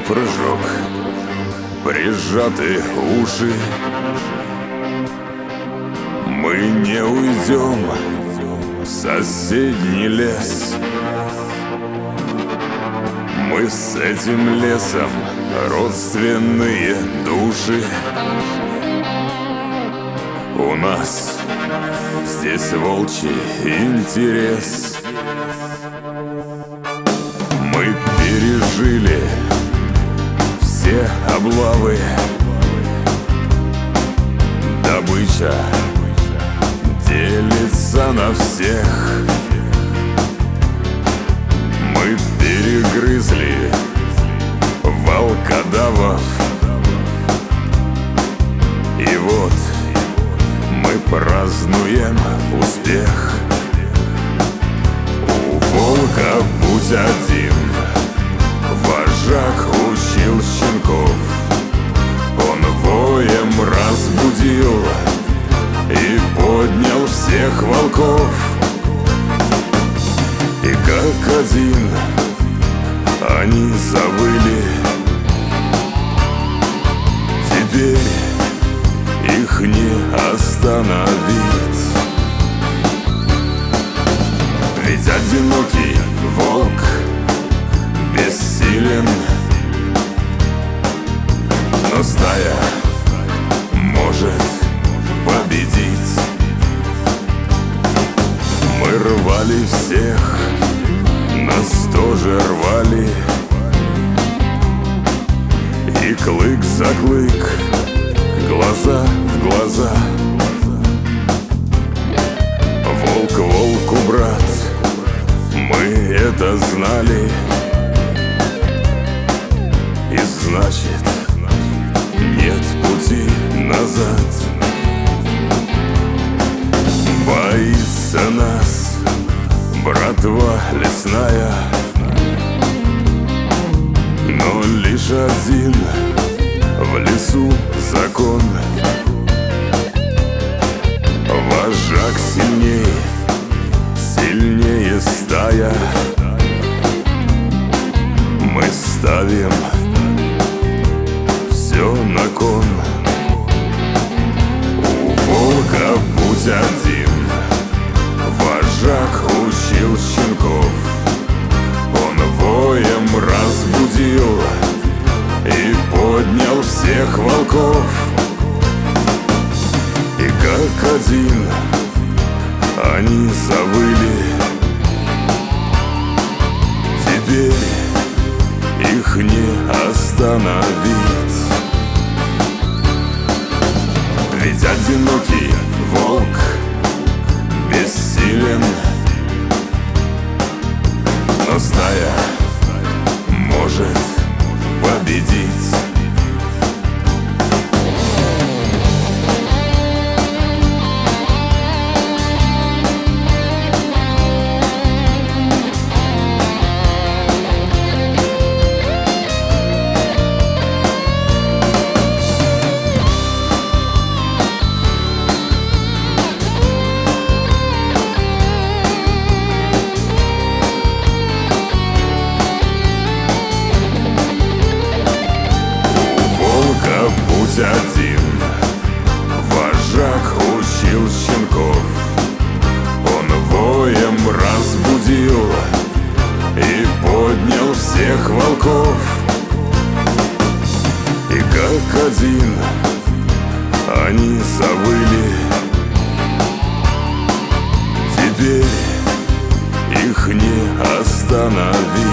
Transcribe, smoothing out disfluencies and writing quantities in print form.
прыжок, прижаты уши. Мы не уйдем в соседний лес. Мы с этим лесом родственные души. У нас здесь волчий интерес. Мы пережили все облавы. Добыча делится на всех. Мы перегрызли волкодавов. И вот мы празднуем успех. У волка путь один, вожак учил щенков. Он воем разбудил и поднял всех волков. И как один они завыли. Теперь их не остановить. Ведь одинокий волк бессилен, но стая может победить. Мы рвали всех, нас тоже рвали. И клык за клык, глаза в глаза. Волк волку брат, мы это знали. И значит, нет пути назад. Боится нас братва лесная, но лишь один в лесу закон. Вожак сильней, сильнее стая. Мы ставим все на кон. У волка путь один, вожак учил щенков. Он воем разбудил и поднял всех волков. И как один они завыли. Теперь их не остановить. Ведь одинокий волк бессилен, но стая может победить. Путь один, вожак учил щенков. Он воем разбудил и поднял всех волков. И как один они завыли. Теперь их не остановить.